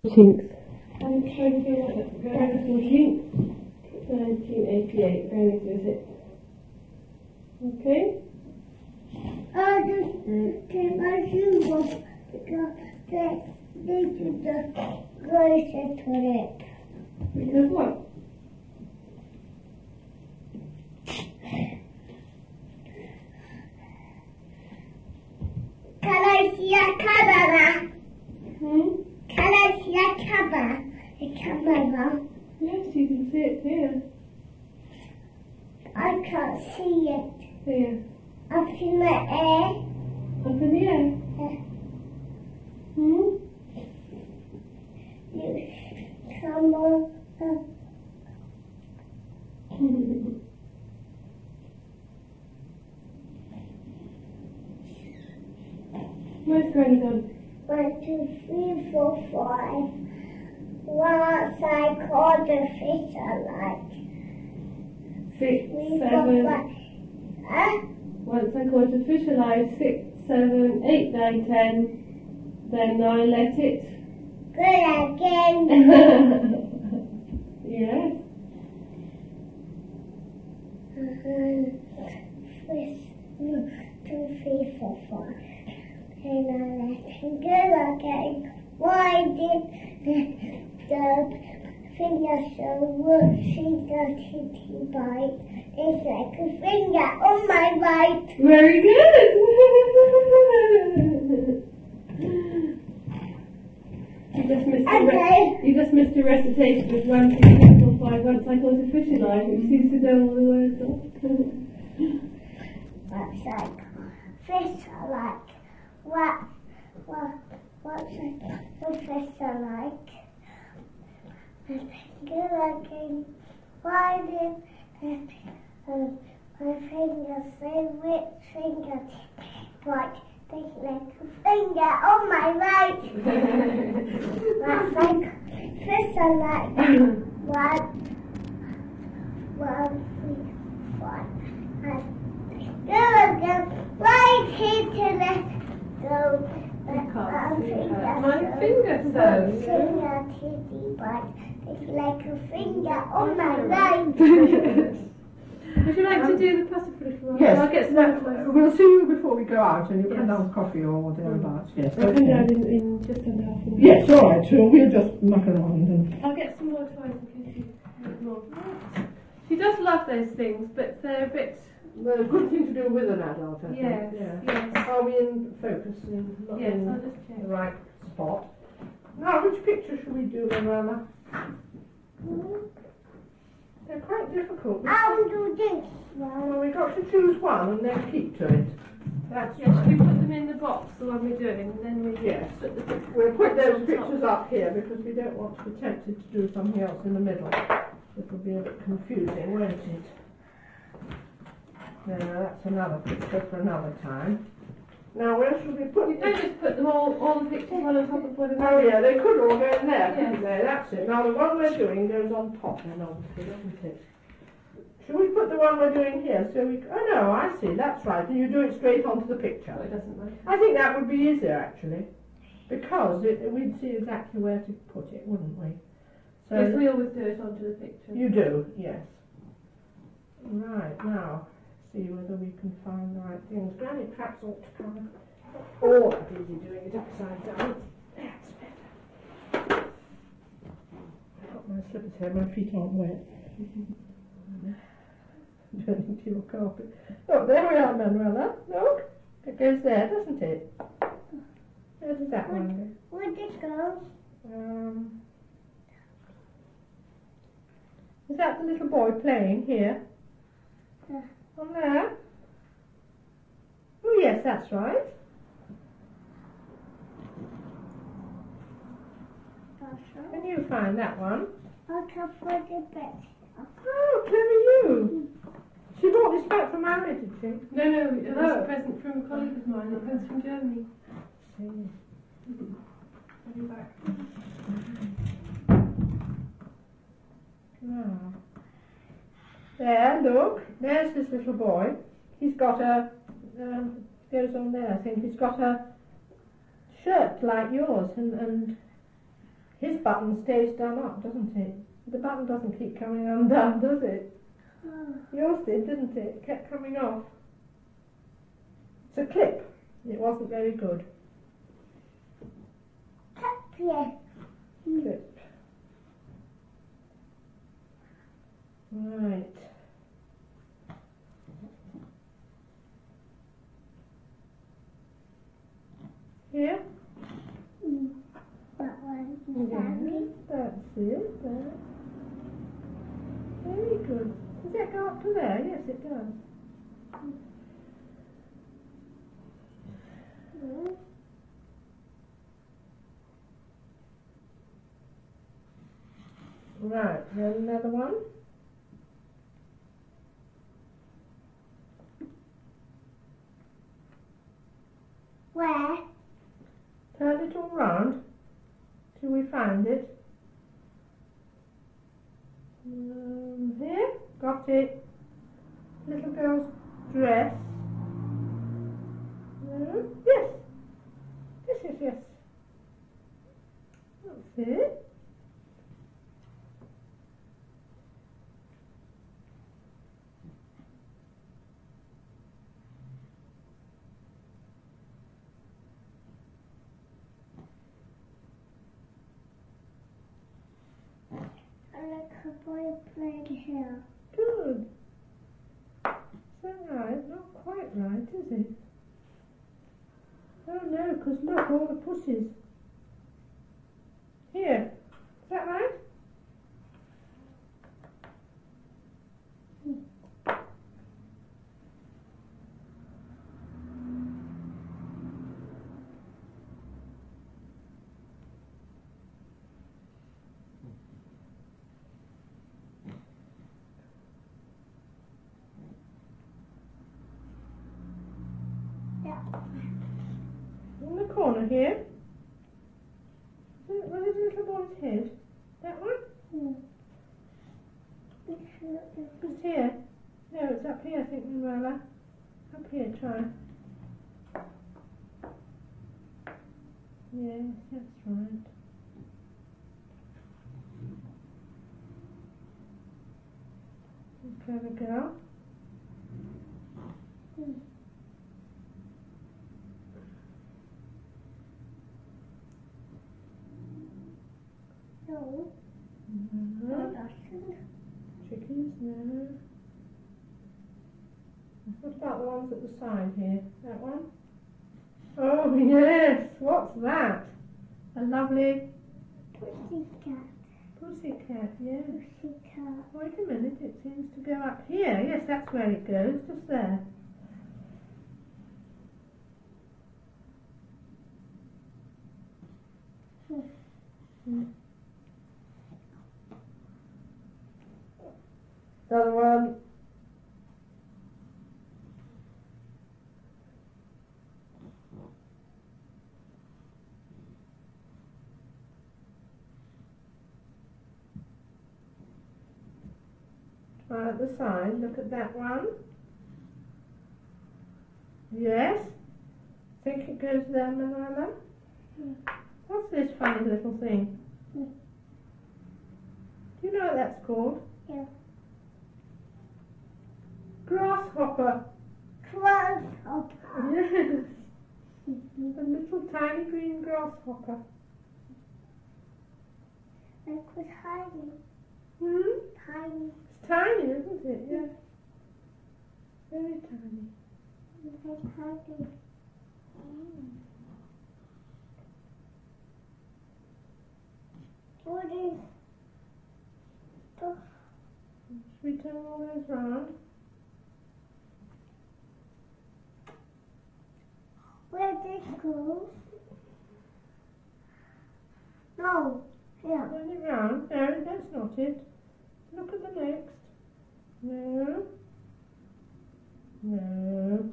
14th. I'm trying to feel like the 14th, 1988, Granny's visit. Okay? I just take my shoes off because they need to just grocery to it. Because what? Can I see a camera? Hmm? Can I see a camera? A camera? Yes, you can see it here. I can't see it. Here. Up in the air. Up in the air. Yeah. Hmm? You come on. Where's Granny gone? 1, 2, 3, 4, 5. Once I called the fish alive. 6, 3, 4, 7. 5. Huh? Once I caught a fish alive, 6, 7, 8, 9, 10. Then I let it. Good again. Yes. Fish. 1, 2, 3, 4, 5. And I let him go again. Why did the finger so finger titty bite? It's like a finger on my right. Very good. You just missed the recitation of 1, 2, 3, 4, 5. Once I caught a fish alive, it seems to know all the words off. What's like fish like? What's like a fish like? My finger again. Why did my finger say which finger right? It's like a finger on my right. That's like fish like 1, 1, 3, 4. Go again. Right here to let go. My finger says. Finger titty bite. It's like a finger on my right. Would you like to do the pasta for a little while? Yes, I'll get some other we'll see you before we go out and you'll Yes. come down for coffee or thereabouts. Yes, I'll come down in just under half an hour. Yes, all right, so we'll just muck around and... I'll get some more toys in case you need more. She does love those things, but they're a bit... Well, a good thing to do with an adult, I think. Yes, Yeah. yes. Are we in focus? Not Yes, in I'll just check. the right spot? Now, which picture should we do, Miranda? They're quite difficult. I'll do this one. Well, we've got to choose one and then keep to it. That's Yes, should we put them in the box, the one we're doing, and then we Yes. put the picture. We'll put those pictures up here because we don't want to be tempted to do something else in the middle. It'll be a bit confusing, won't it? No, that's another picture for another time. Now, where should we put You don't just put them all the pictures one on top of one another. Oh yeah, they could all go in there, couldn't Yes. they? That's it. Now the one we're doing goes on top then, obviously, doesn't it? Should we put the one we're doing here so we... Oh no, I see, that's right. And you do it straight onto the picture. No, it doesn't matter. I think that would be easier, actually. Because we'd see exactly where to put it, wouldn't we? So Yes, we always do it onto the picture. you do, yes. Right, now, see whether we can find the right things. Granny perhaps ought to come all that easy doing it upside down. That's better. I've got my slippers here, my feet aren't wet. Turning to your carpet. Look, there we are, Manuela. Look, it goes there, doesn't it? Where does that one go? Where'd it go? Is that the little boy playing here? Yeah. On there? Oh yes, that's right. Can you find that one? I can put it back. Oh, clever you. She brought this back from Mary, did she? No, it was a present from a colleague of mine. It comes from Germany. Coming back. Ah. There, look. There's this little boy. He's got a... goes on there, I think. He's got a shirt like yours and His button stays done up, doesn't it? The button doesn't keep coming undone, does it? Yours did, didn't it? It kept coming off. It's a clip. It wasn't very good. Yeah. Clip. Right. Here? That one. Yeah, that's it. There. Very good. Does that go up to there? Yes, it does. Right, then another one. Where? Turn it all round till we find it. Here, got it. Little girl's dress. Yes. Yes. That's it. I like a boy playing here. Good. Is that right? Not quite right, is it? Oh no, because look, all the pussies. Here. Is that right? Yeah. In the corner here. Where is the little boy's head? That one? It's here. No, it's up here, I think, Manuela. Up here, try. Yes, that's right. Clever girl. No. Chickens, no. What about the ones at the side here? That one? Oh, yes! What's that? A lovely Pussycat. pussycat, yes. Pussycat. Wait a minute, it seems to go up here. Yes, that's where it goes, just there. Another one. Try at the side, look at that one. Yes. Think it goes there, Manuela? What's this funny little thing? Do you know what that's called? Yeah. Grasshopper. Grasshopper. Yes. A little tiny green grasshopper. Look what's hiding. Tiny. It's tiny, isn't it? Yeah. Very tiny. Very tiny. What is the... Should we turn all those round? Where this goes? No. Here. Turn it round. No, that's not it. Look at the next. No. No.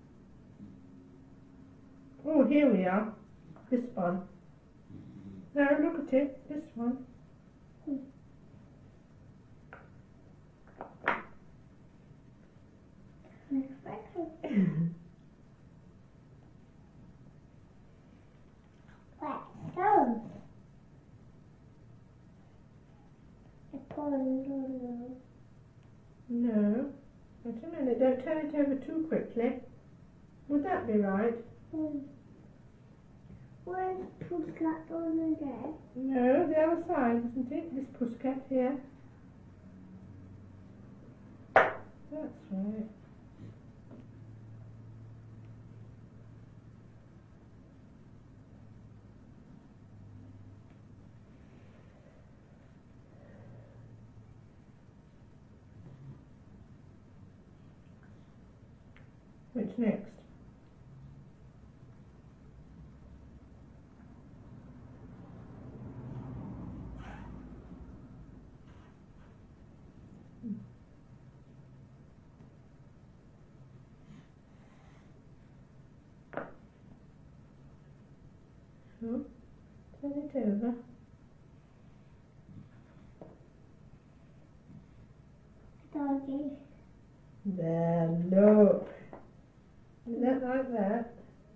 Oh, here we are. This one. No, look at it. This one. Let's go. no. No. Wait a minute, don't turn it over too quickly. Would that be right? Where's Pussycat on again? No, the other side, isn't it? This Pussycat here. That's right. Which next? So, turn it over. Doggy. There, look. Is that like that?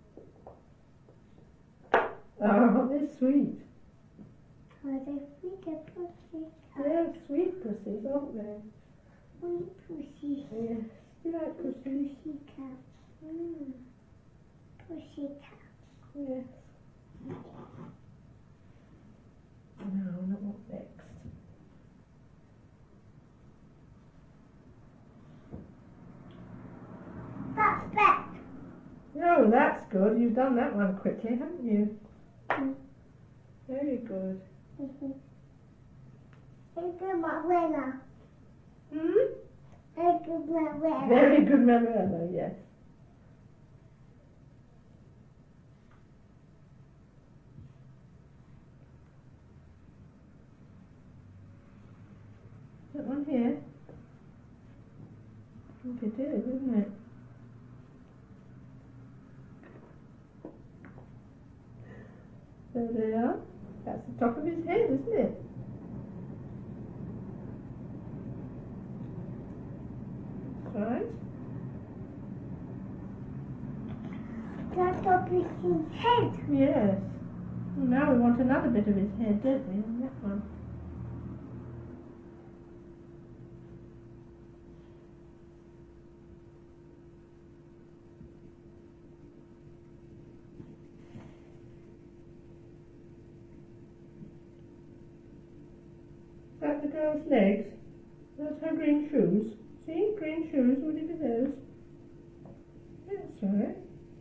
Oh, they're sweet. Are they sweet pussy? They're sweet pussies, aren't they? Sweet pussy. Yes. You like pussies? Pussycat. Pussycat. Yes. No, not what next. That's back. Oh, that's good. You've done that one quickly, haven't you? Mm. Very good. It's my winner. Hmm? It's my winner. Very good, Manuela, yes. That one here? I think it is, isn't it? There they are. That's the top of his head, isn't it? That's right. That's up his head. Yes. Well, now we want another bit of his head, don't we? And that one. Is that the girl's legs? That's her green shoes. See? Green shoes. Would it be those? That's right.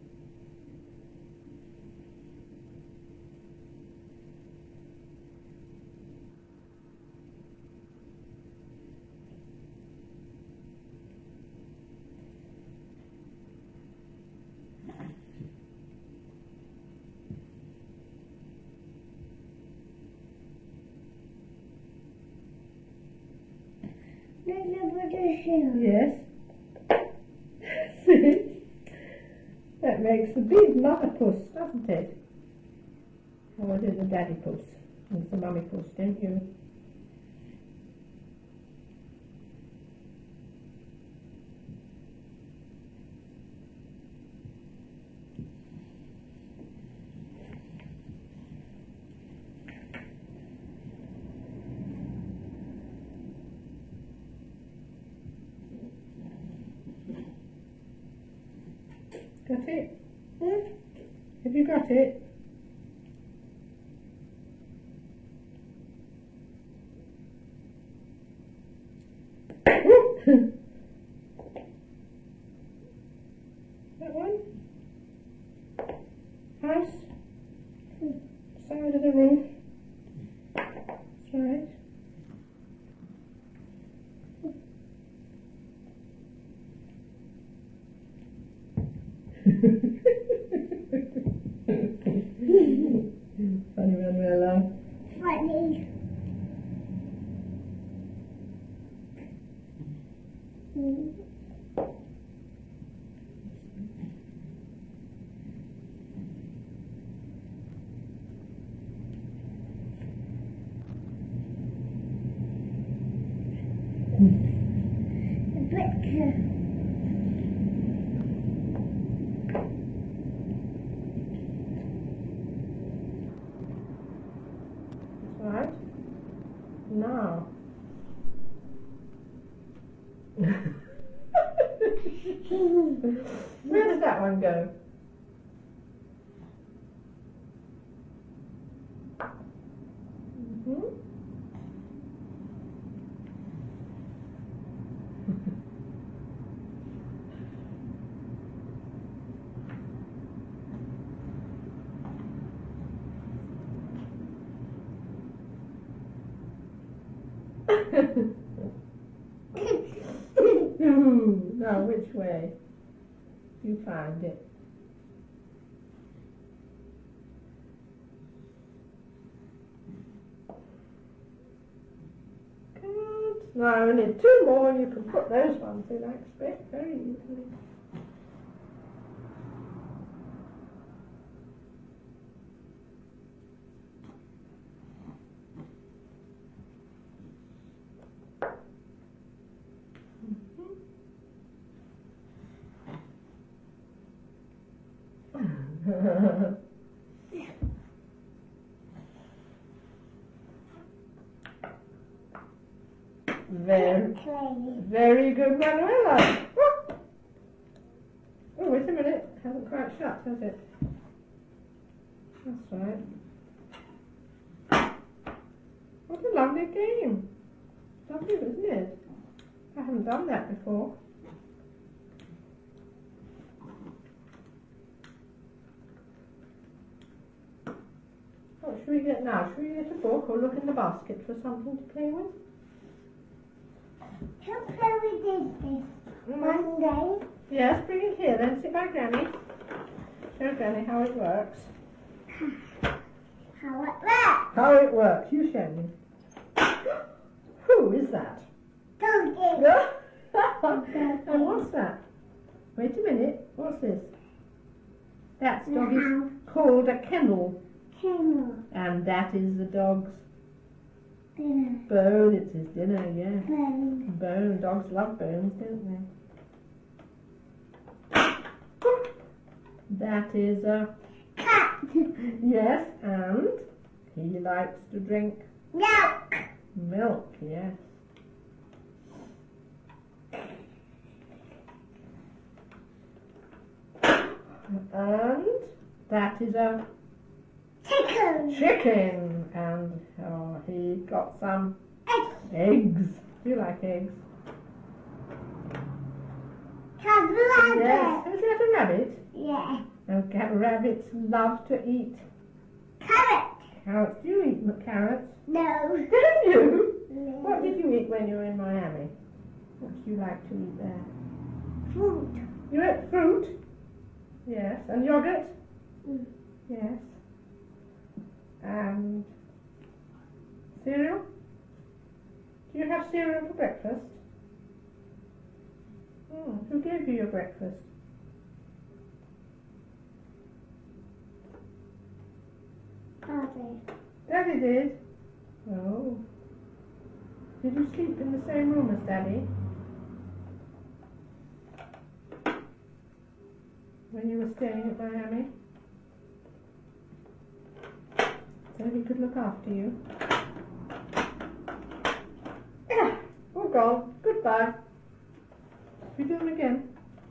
Yes. See? That makes the big mother puss, doesn't it? Or is it the daddy puss? It's the mummy puss, don't you? Got it? Have you got it? That one? House? Side of the roof? That's right. Funny, Manuela. Funny. The picture. That's right. Now, Where does that one go? Mhm. Now, which way? You find it. Good. Now, only two more, and you can put those ones in, I expect, very easily. Very, very good, Manuela. Oh, wait a minute. Hasn't quite shut, has it? That's right. What a lovely game. Lovely, isn't it? I haven't done that before. What should we get now? Should we get a book or look in the basket for something to play with? How can we do this? Monday? Yes, bring it here then. Sit by Granny. Show Granny how it works. How it works? How it works. You show me. Who is that? Donkey. And what's that? Wait a minute. What's this? That's doggy's called a kennel. Kennel. And that is the dog's Dinner. bone. It's his dinner, yeah. Bone. Bone. Dogs love bones, don't they? That is a Cat. yes, and he likes to drink Milk. milk, yes. And that is a Chicken. chicken, and he got some eggs. Do you like eggs? Rabbit. Yes. Is that a rabbit? Yeah. Okay, rabbits love to eat Carrot. carrots. Do you eat carrots? No. Don't you? No. What did you eat when you were in Miami? What do you like to eat there? Fruit. You ate fruit? Yes. And yogurt? Mm. Yes. And cereal? Do you have cereal for breakfast? Who gave you your breakfast? Daddy. Daddy did. Oh. Did you sleep in the same room as Daddy? When you were staying at Miami? So he could look after you? Yeah, all gone. Goodbye. We do them again.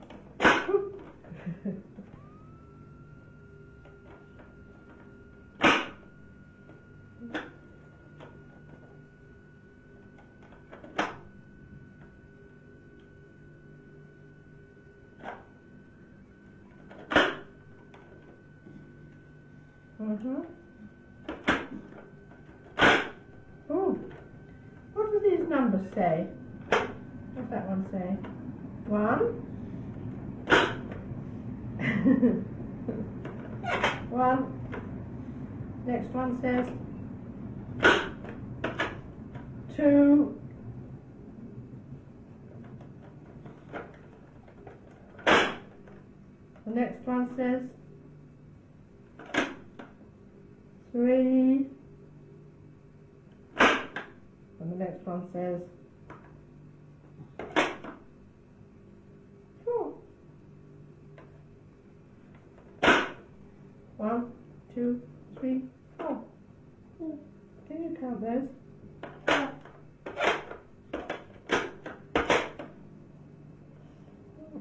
Oh, what do these numbers say? What's that one say? 1. 1. Next one says 2. The next one says 3. And the next one says 4. 1, 2, 3, 4. Can you count those?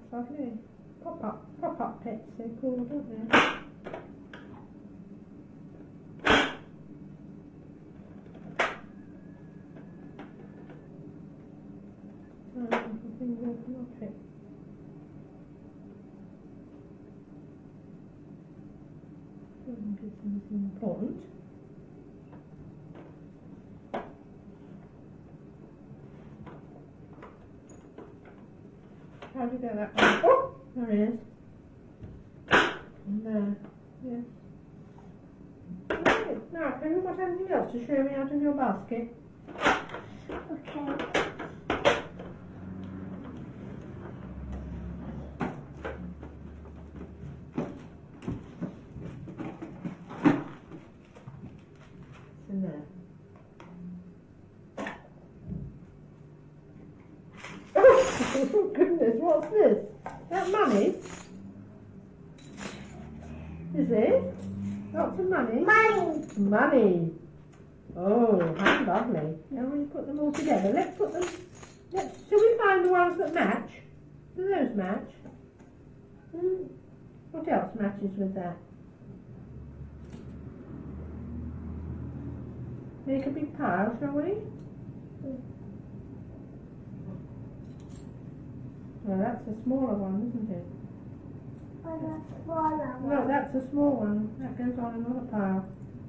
lovely. Pop-up pets, they're called, aren't they? It's important. How do you get that one? Oh, there it is. And there, yes. Right. Now, have you got anything else to show me out of your basket? Okay. In there. Oh goodness, what's this? That money? Is it? Lots of money? Money. Money. Oh, how lovely. Now we put them all together. Let's put them. Shall we find the ones that match? Do those match? What else matches with that? Make a big pile, shall we? Well, that's a smaller one, isn't it? And a smaller one. No, that's a small one. That goes on another pile.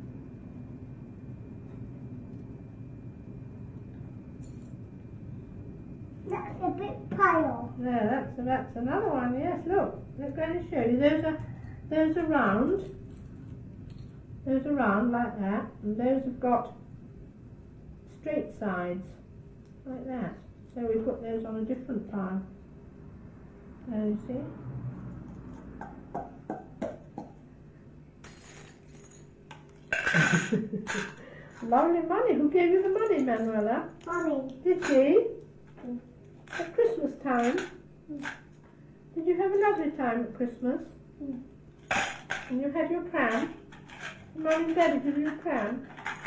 That's a big pile. There, that's another one. Yes, look. They're going to show you. Those are round. Those are round like that, and those have got straight sides like that. So we put those on a different pile. There you see. Lovely money. Who gave you the money, Manuela? Mommy. Did she? At Christmas time? Did you have a lovely time at Christmas? And you had your pram? Mum and Daddy give you a pram?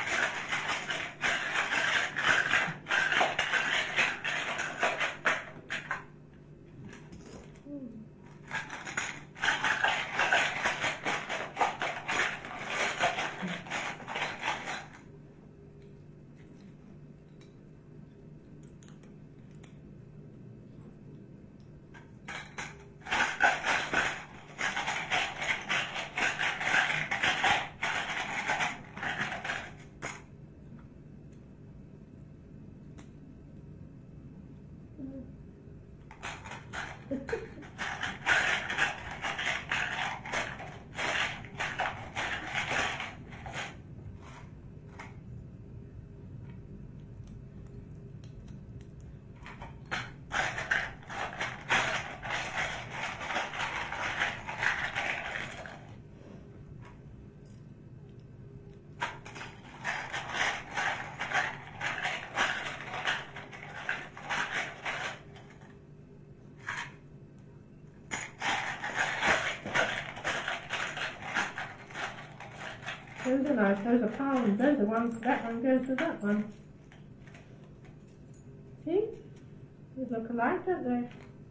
Those are nice, those are pounds, those are ones, that one goes with that one. See? They look alike, don't they?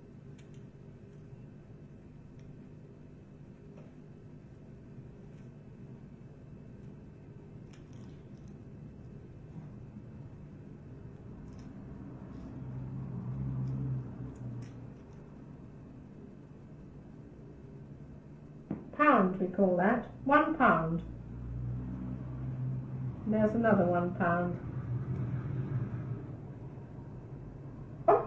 Pound, we call that. £1. There's another £1. Oh!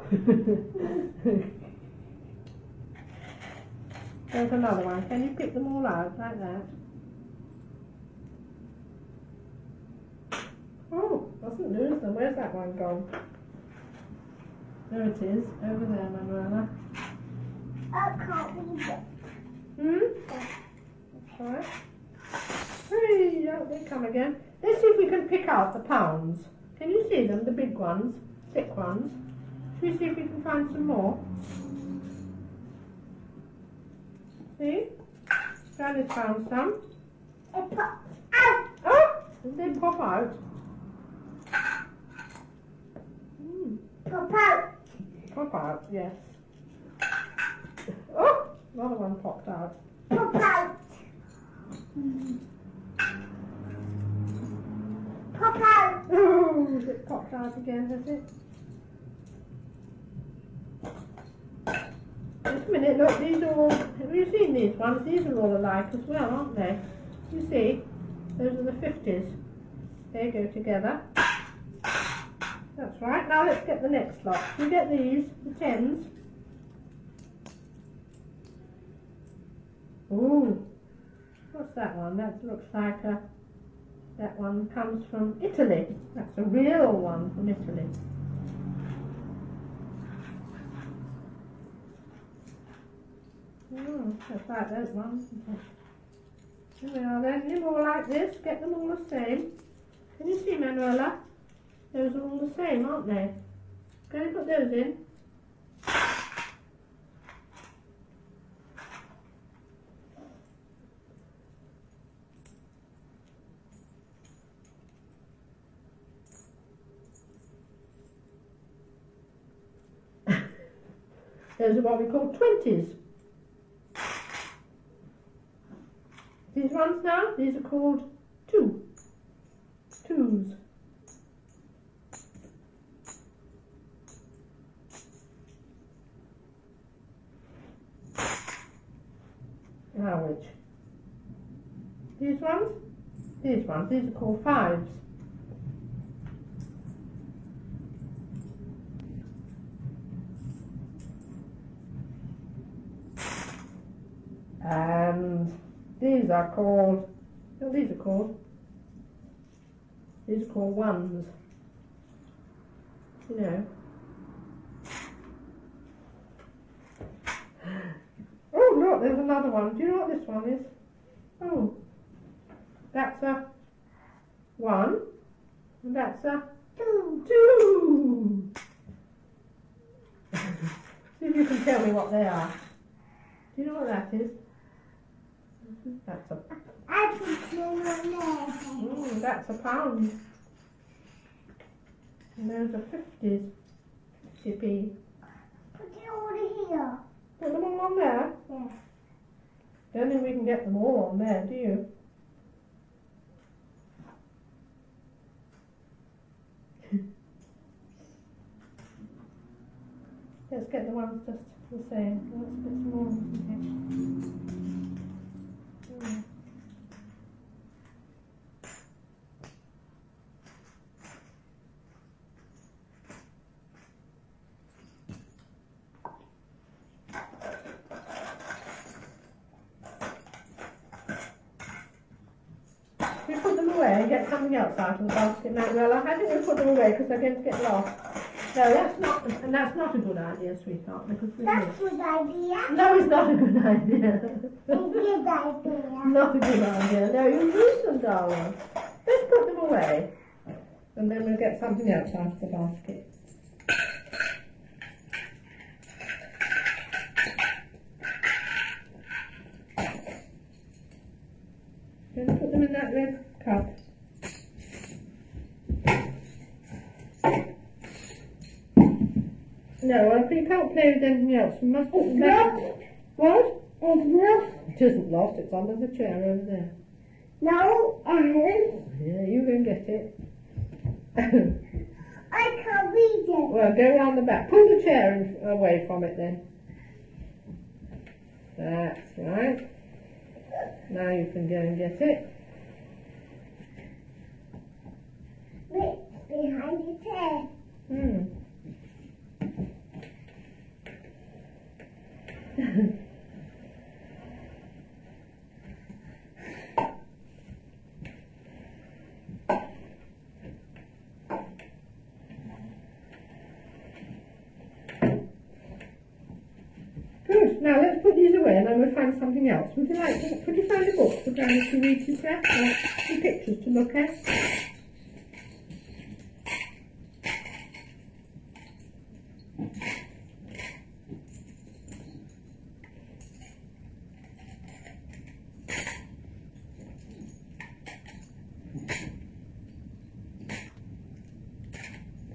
There's another one. Can you pick them all out like that? Oh, doesn't lose them. Where's that one gone? There it is, over there, Manuela. I can't read it. Alright. Hey, out they come again. Let's see if we can pick out the pounds. Can you see them, the big ones, thick ones? Should we see if we can find some more? See? Granny's found some. It pops out. Oh! Did they pop out? Pop out. Pop out, yes. Oh, another one popped out. Pop out. Pop out. Oh, it popped out again, has it? Just a minute, look, these are all, have you seen these ones? These are all alike as well, aren't they? You see, those are the 50s. They go together. That's right, now let's get the next lot. You get these, the 10s. Ooh, what's that one? That looks like a, that one comes from Italy. That's a real one from Italy. That's like those ones, isn't it? Here we are then, they're all like this, get them all the same. Can you see, Manuela? Those are all the same, aren't they? Go and put those in. Those are what we call 20s. These ones now, these are called 2s. Now which? These ones? These ones, these are called 5s. And these are called, no, these are called 1s, you know. Oh look, there's another one. Do you know what this one is? Oh, that's a 1, and that's a 2. See if you can tell me what they are. Do you know what that is? That's a... I put them on there. That's a £1. And those are 50s. 50p. Put it over here. Put them all on there? Yes. Don't think we can get them all on there, do you? Let's get the ones just the same. Let's put some more in here. We put them away and get something else out of the basket, Manuela. I think we put them away because they're going to get lost. No, that's not, and that's not a good idea, sweetheart, because we That's a good idea. No, it's not a good idea. A good idea. Not a good idea. No, you use them, darling. Let's put them away, and then we'll get something else out of the basket. Then put them in that red cup. No, if you can't play with anything else, you must put them back. What? It's lost. It isn't lost, it's under the chair over there. No, Yeah, you can get it. I can't read it. Well, go round the back. Pull the chair away from it then. That's right. Now you can go and get it. Wait, behind the chair. Good. Now let's put these away and then we'll find something else. Would you like to, could you find a book for Granny to read to Seth? Or some pictures to look at?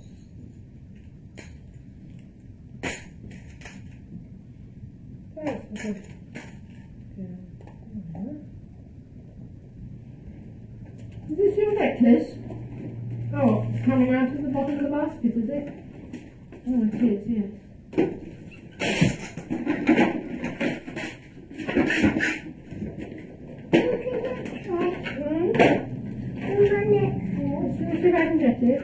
That's the Is this your necklace? Oh, it's coming out of the bottom of the basket, is it? Oh, it is, yes. Let's see if I can get it.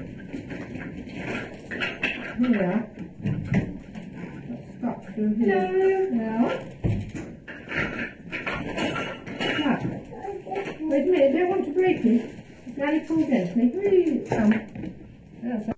Here we are. Let's stop through here. Now. Now. Wait a minute, I don't want to break it. Now you pull gently. Here you come. That's